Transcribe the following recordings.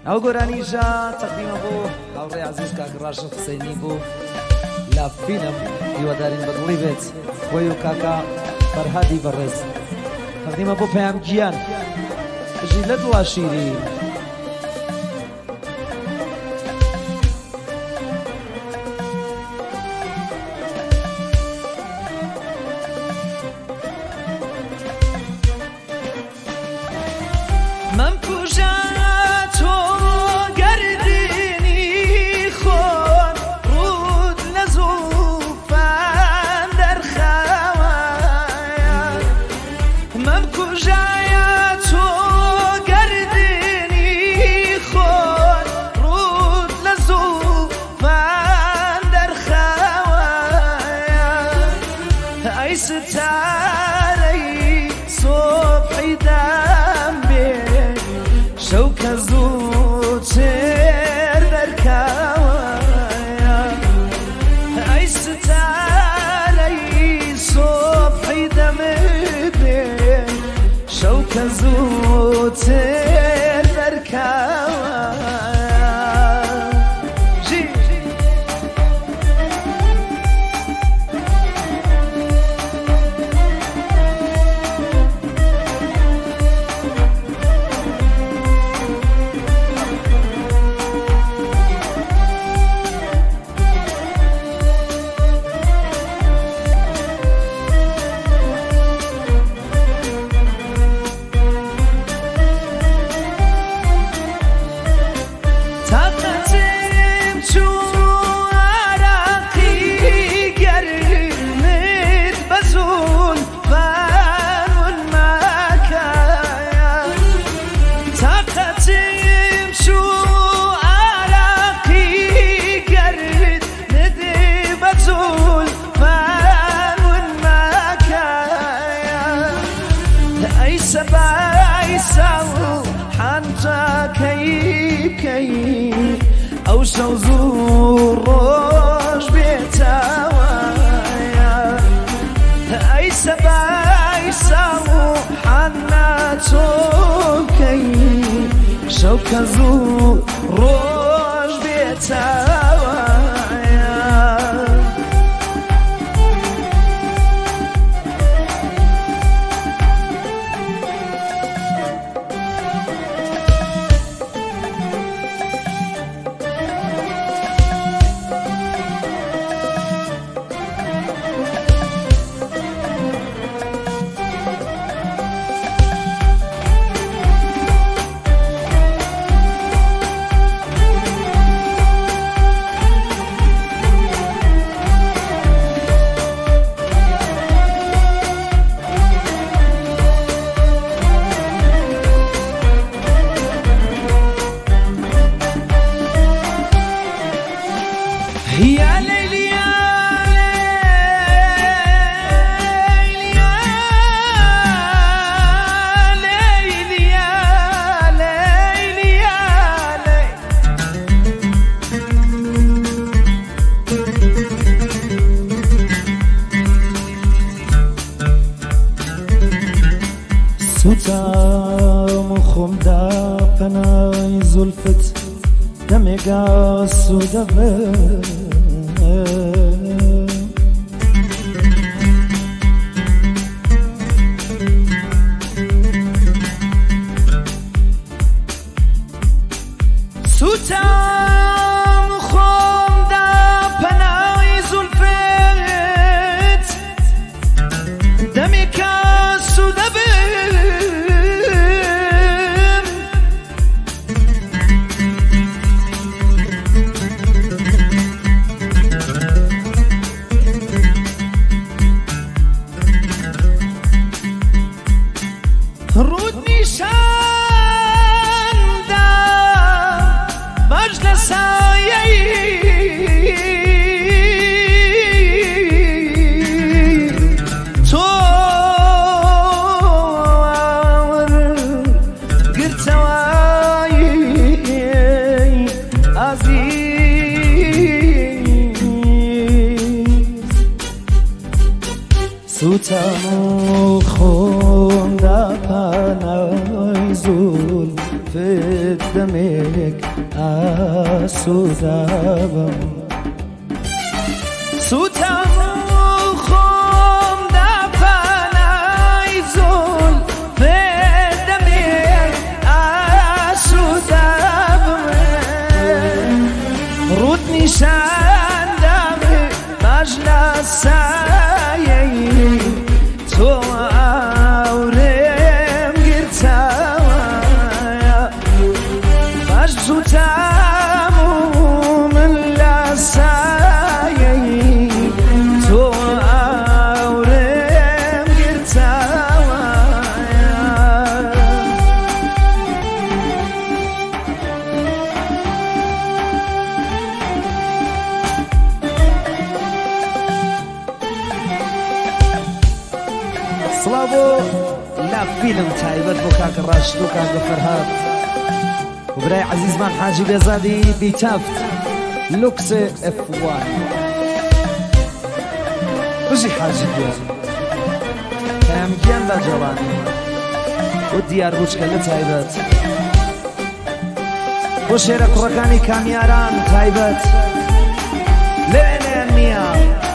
ئەو گۆرانیژە تەقدیمە بۆ هاوڕێی عەزیز کاک ڕاشد حسەینی بۆ لە فیلم هیوادارین بەدڵی بێت بۆی و کاکا فەرهادی بەڕێز تەقدیمە بۆ پەیامگیان ژی لە دڵا شیرین ستاري صبحي دمي شوك زوتر دركاويا اي ستاري صبحي دمي شوك زوتر دركاويا أو شو زور روش بيتاوايا أي سباي سامو حنا توكي شو كزور روش بيتاوايا يا ليلي يا ليلي يا ليلي يا سوتام خمدا پنای زلفت دمگا سودبه سوتام خوندا پنای زلفت دمی که سوده بم رود نیشان دا مجلس تو قرتواي عزيز سوتامو خوندا پنای زلفت في دمك سودابم سودابم خم دفنای زول في دمك سودابم رود نشان دمي مجلس سایه تو آورم گرتایا مجد تموم لسایه تو آورم گرتایا سلابو لا فيلم تايبت بو كاك الراشد وكاك فرهاد وبراي عزيز مان حاجي بيزادي بيتافت لوكس F1 بجي حاجي بيزادي هم جيان دا جواني وديار بوشكا لتايبت وشيرك ركاني كامياران تايبت لين نيا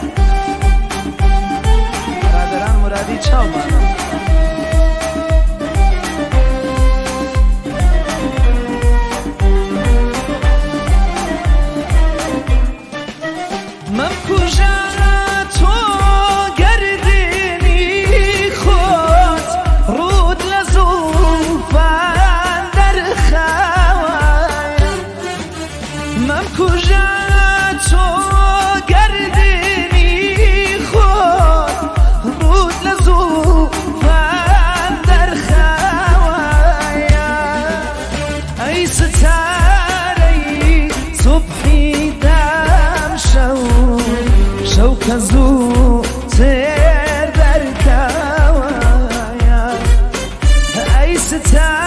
برادران مرادي چاومان من کجا تو گردنی خود رود لزوفان در خوایم من کجا تو گردنی خود رود لزوفان در خوایم ای ستاره صبحی دم شو كزو تير در كوايا اي ستار